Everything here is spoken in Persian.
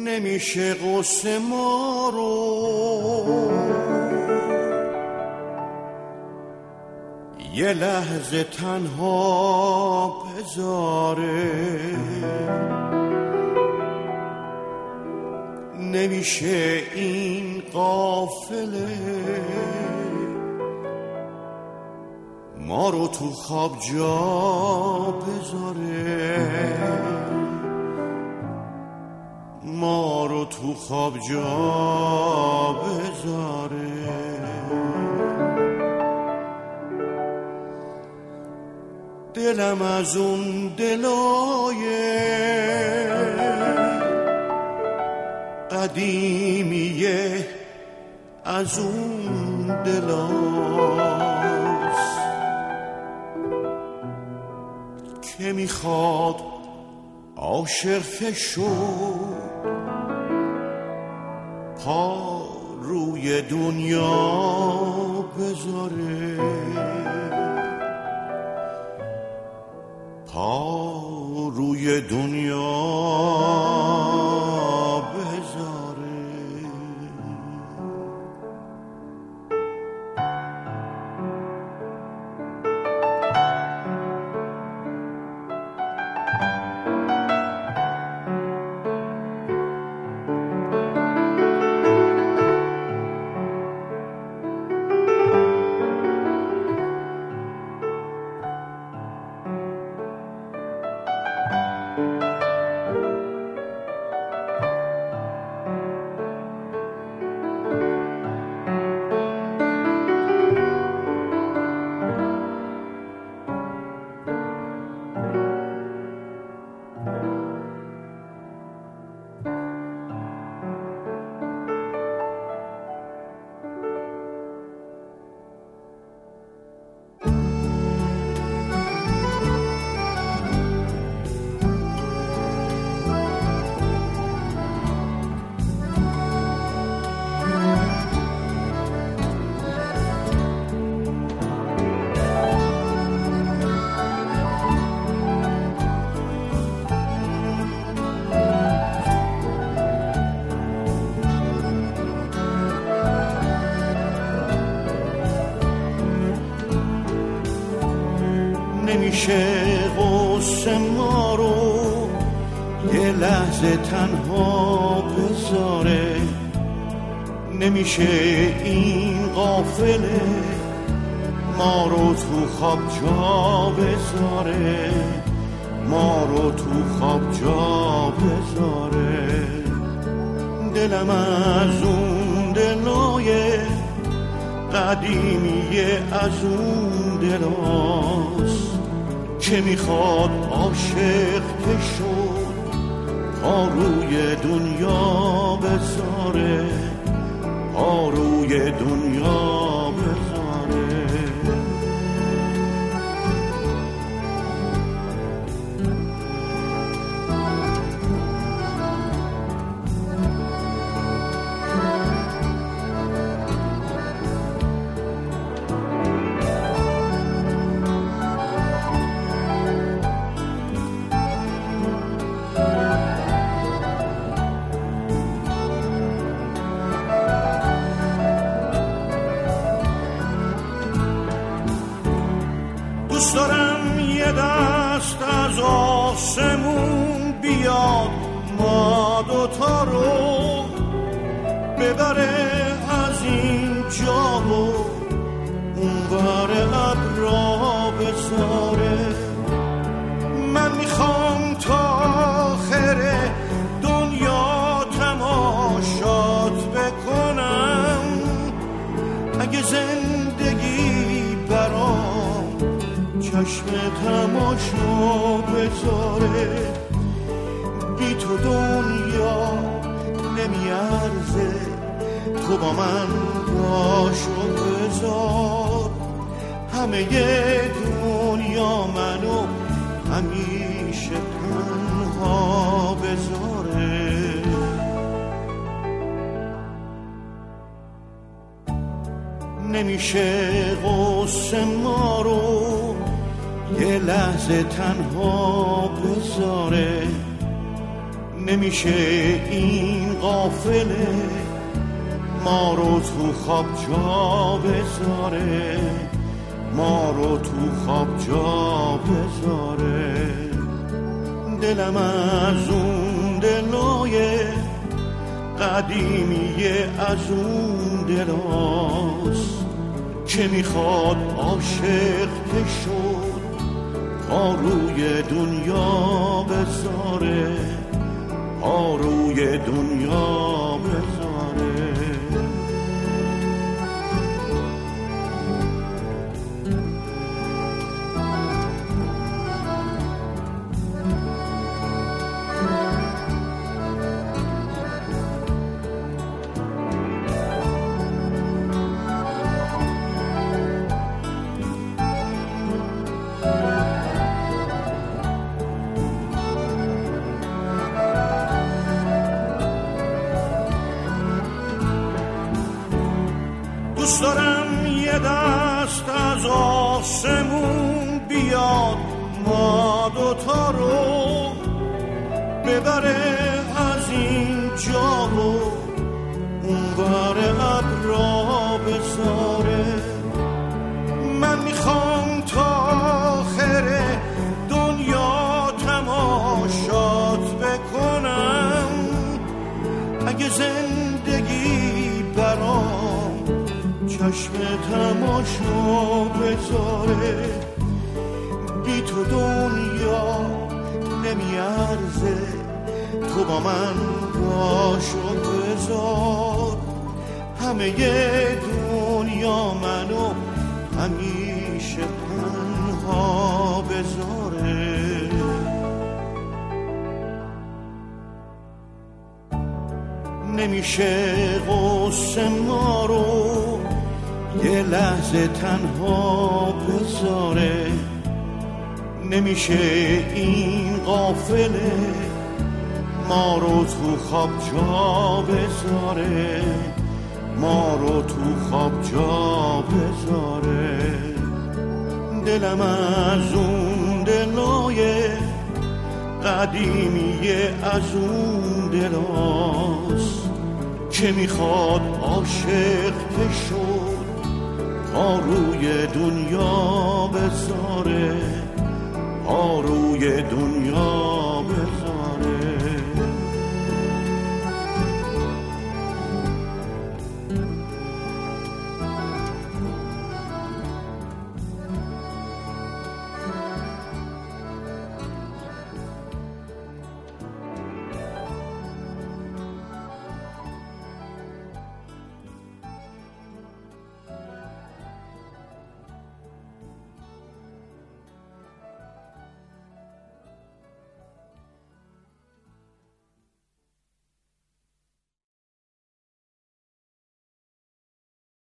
نمیشه قصه ما رو یه لحظه تنها بذاره، نمیشه این قافله ما رو تو خواب جا بذاره، ما رو تو خواب جا بذاره. دلم از اون دلای قدیمیه، از اون دلاست که میخواد عاشق شد پا روی دنیا بذاره، پا روی دنیا بذاره. نمیشه غصه ما رو یه لحظه تنها بذاره، نمیشه این قافله ما رو تو خواب جا بذاره، ما رو تو خواب جا بذاره. دلم از اون دلای قدیمیه، از اون دلاست که میخواد عاشق که شد پا روی دنیا بذاره، پا روی دنیا بذاره. دوست دارم یه دست از آسمون بیاد ما دوتا رو ببره از این جا و اون بر ابرا بذاره. من میخوام تا آخر دنیا تماشات بکنم، اگه زندگی برام چشم تماشا بذاره. بی تو دنیا نمیارزه، تو با من باش و بذار. همه دنیا منو همیشه تنها بذاره. نمیشه غصه ما رو یه لحظه تنها بذاره، نمیشه این قافله ما رو تو خواب جا بذاره، ما رو تو خواب جا بذاره. دلم از اون دلای قدیمیه، از اون دلاست که میخواد عاشق که شد پا روی دنیا بذاره، پا روی دنیا بذاره. دوست دارم یه دست از آسمون بیاد ما دوتا رو ببره از این جا رو اون ور ابرا بذاره. من میخوام تا آخر دنیا تماشات بکنم، اگه زندگی برام چشم تماشا بذاره. بی تو دنیا نمیارزه، تو با من باشو بذار. همه دنیا منو همیشه تنها بذاره. نمیشه غصه ما رو یه لحظه تنها بذاره، نمیشه این قافله ما رو تو خواب جا بذاره، ما رو تو خواب جا بذاره. دلم از اون دلای قدیمیه، از اون دلاست که میخواد عاشق که شد پا روی دنیا بذاره، پا روی دنیا